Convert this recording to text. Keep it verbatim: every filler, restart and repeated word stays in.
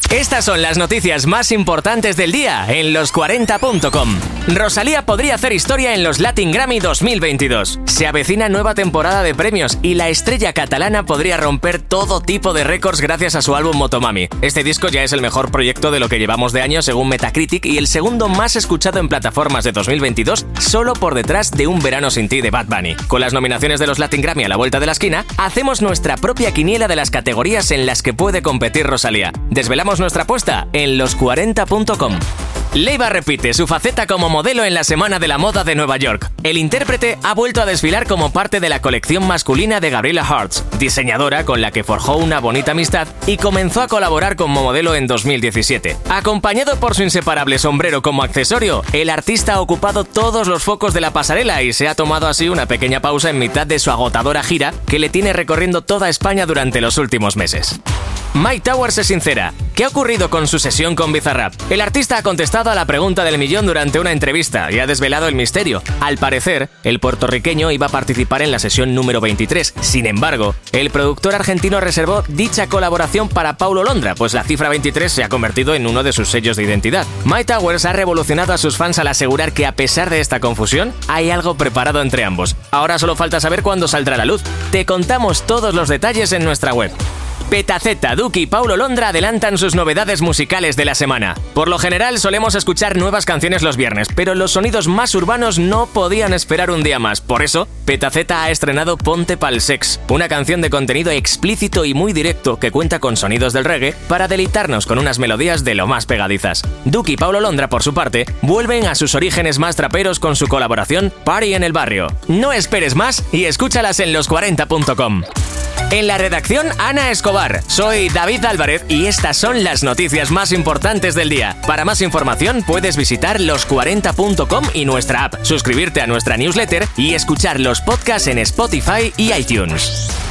Estas son las noticias más importantes del día en los cuarenta punto com. Rosalía podría hacer historia en los Latin Grammy dos mil veintidós. Se avecina nueva temporada de premios y la estrella catalana podría romper todo tipo de récords gracias a su álbum Motomami. Este disco ya es el mejor proyecto de lo que llevamos de año según Metacritic y el segundo más escuchado en plataformas de dos mil veintidós, solo por detrás de Un verano sin ti de Bad Bunny. Con las nominaciones de los Latin Grammy a la vuelta de la esquina, hacemos nuestra propia quiniela de las categorías en las que puede competir Rosalía. Desvelamos nuestra apuesta en los cuarenta punto com. Leiva repite su faceta como modelo en la Semana de la Moda de Nueva York. El intérprete ha vuelto a desfilar como parte de la colección masculina de Gabriela Hartz, diseñadora con la que forjó una bonita amistad y comenzó a colaborar como modelo en dos mil diecisiete. Acompañado por su inseparable sombrero como accesorio, el artista ha ocupado todos los focos de la pasarela y se ha tomado así una pequeña pausa en mitad de su agotadora gira que le tiene recorriendo toda España durante los últimos meses. Myke Towers se sincera. ¿Qué ha ocurrido con su sesión con Bizarrap? El artista ha contestado a la pregunta del millón durante una entrevista y ha desvelado el misterio. Al parecer, el puertorriqueño iba a participar en la sesión número veintitrés. Sin embargo, el productor argentino reservó dicha colaboración para Paulo Londra, pues la cifra veintitrés se ha convertido en uno de sus sellos de identidad. Myke Towers ha revolucionado a sus fans al asegurar que a pesar de esta confusión, hay algo preparado entre ambos. Ahora solo falta saber cuándo saldrá a la luz. Te contamos todos los detalles en nuestra web. Petaceta, Duki y Paulo Londra adelantan sus novedades musicales de la semana. Por lo general solemos escuchar nuevas canciones los viernes, pero los sonidos más urbanos no podían esperar un día más. Por eso, Petaceta ha estrenado Ponte Pa'l Sex, una canción de contenido explícito y muy directo que cuenta con sonidos del reggae para deleitarnos con unas melodías de lo más pegadizas. Duki y Paulo Londra, por su parte, vuelven a sus orígenes más traperos con su colaboración Party en el Barrio. No esperes más y escúchalas en los cuarenta punto com. En la redacción, Ana Escobar. Soy David Álvarez y estas son las noticias más importantes del día. Para más información puedes visitar los cuarenta punto com y nuestra app, suscribirte a nuestra newsletter y escuchar los podcasts en Spotify y iTunes.